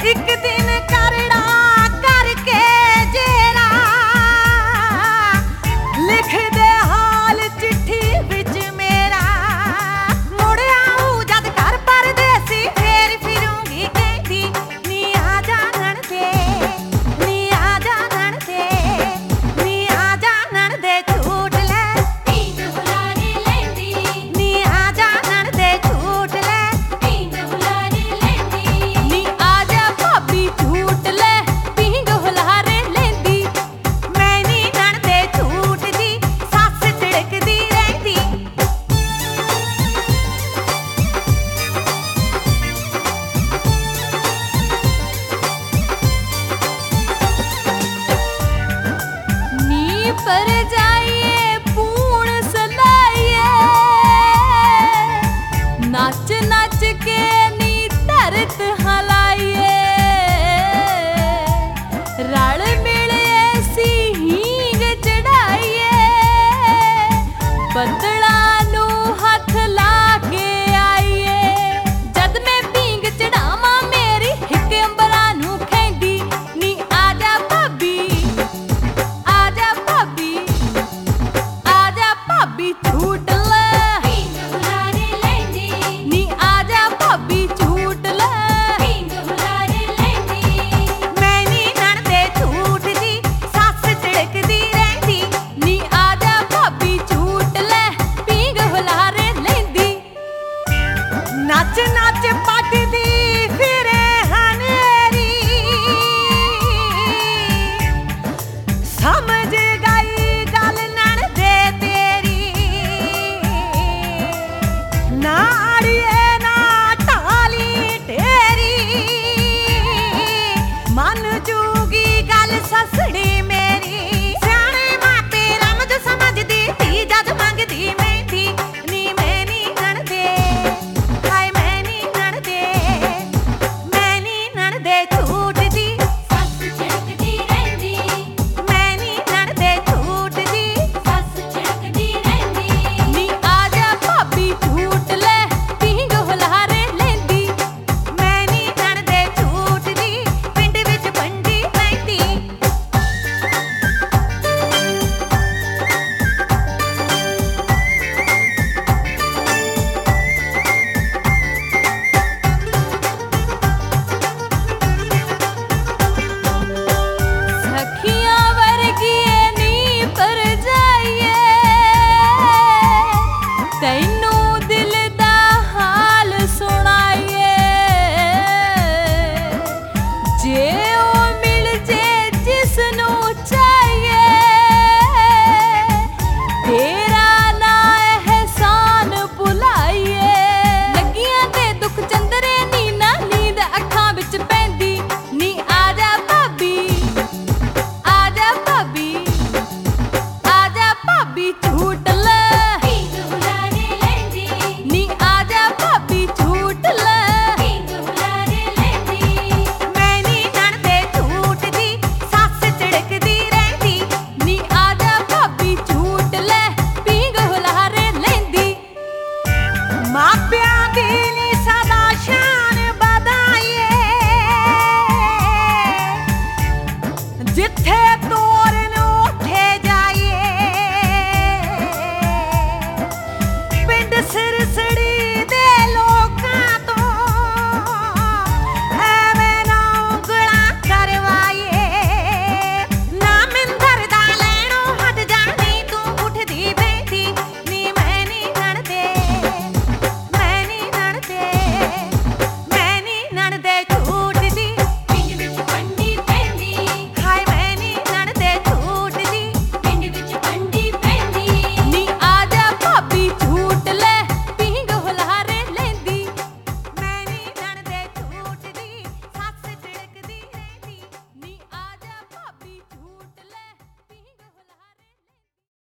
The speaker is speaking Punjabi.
ਇੱਕ ਦਿਨ ਕਰੜਾ ਕਰਕੇ ਜੇਰਾ ਲਿਖ ਦੇ ਹਾਲ ਚਿੱਠੀ ਵਿੱਚ ਮੇਰਾ ਮੁੜ ਆਊ ਜਦ ਘਰ ਪਰਦੇਸੀ ਫੇਰ ਫਿਰੂੰਗੀ ਕਹਿੰਦੀ ਨੀ ਆ ਜਾਣਨ ਦੇ ਨੀ ਆ ਜਾਣਨ ਦੇ ਨੀ ਆ ਜਾਣਨ ਦੇ ਝੂਠ ਲੈ ਪੀਂਘ ਹੁਲਾਰੇ ਲੈਂਦੀ ਨੀ ਆ ਜਾਣਨ ਦੇ ਝੂਠ ਲੈ ਪੀਂਘ ਹੁਲਾਰੇ ਲੈਂਦੀ ਨੀ ਆ ਜਾ ਭਾਬੀ ਝੂਠ ਲੈ ਪੀਂਘ ਹੁਲਾਰੇ ਲੈਂਦੀ ਮੈਂ ਨੀ ਨਣਦੇ ਝੂਠ ਦੀ ਸੱਸ ਝਿੜਕਦੀ ਰਹਿੰਦੀ ਨੀ ਪਰ ਜਾਈਏ ਪੂਣ ਸਲਾਈਏ ਨੱਚ ਨੱਚ ਕੇ ਨੀ ਧਰਤ ਹਲਾਈਏ ਰਲ ਮਿਲ ਐਸੀ ਹੀਂਗ ਚੜਾਈਏ ਬੱਦਲਾਂ ਨੂੰ ਹੱਥ ਲਾ ਕੇ ਆਈਏ ਜਦ ਮੈਂ ਪੀਂਘ ਚੜਾਵਾਂ ਮੇਰੀ ਹਿੱਕ ਅੰਬਰਾਂ ਨੂੰ ਖੈਂਦੀ ਨੀ ਆ ਜਾ ਭਾਬੀ ਆ ਜਾ ਭਾਬੀ ਆ ਜਾ ਭਾਬੀ ਝੂਟ ਲੈ ਪੀਂਘ ਹੁਲਾਰੇ ਲੈਂਦੀ ਨੀ ਆ ਜਾ ਭਾਬੀ ਝੂਟ ਲੈ ਪੀਂਘ ਹੁਲਾਰੇ ਲੈਂਦੀ ਮੈਂ ਨੀ ਨਣਦੇ ਝੂਠ ਦੀ ਸੱਸ ਝਿੜਕਦੀ ਰਹਿੰਦੀ ਨੀ ਆ ਜਾ ਭਾਬੀ ਝੂਟ ਲੈ ਪੀਂਘ ਹੁਲਾਰੇ ਲੈਂਦੀ ਨੱਚ ਨੱਚ ਪੱਟਦੀ ਫਿਰੇ ਹਨੇਰੀ ਸਮਝ ਗਈ ਗੱਲ ਨਣਦੇ ਤੇਰੀ ਨਾ ਅੜੀਏ ਨਾ ਢਾਲੀ ਢੇਰੀ ਮੰਨ ਜੂਗੀ ਗੱਲ ਸੱਸੜੀ ਮੇਰੀ ਸਿਆਣੇ ਮਾਪੇ ਰਮਜ ਸਮਝਦੀ ਧੀ ਜਦ ਮੰਗਦੀ ਮਹਿੰਦੀ ਨੀ ਮੈਂ ਨੀ ਨਣਦੇ ਹਾਏ ਮੈਂ ਨੀ ਨਣਦੇ ਝੂਠ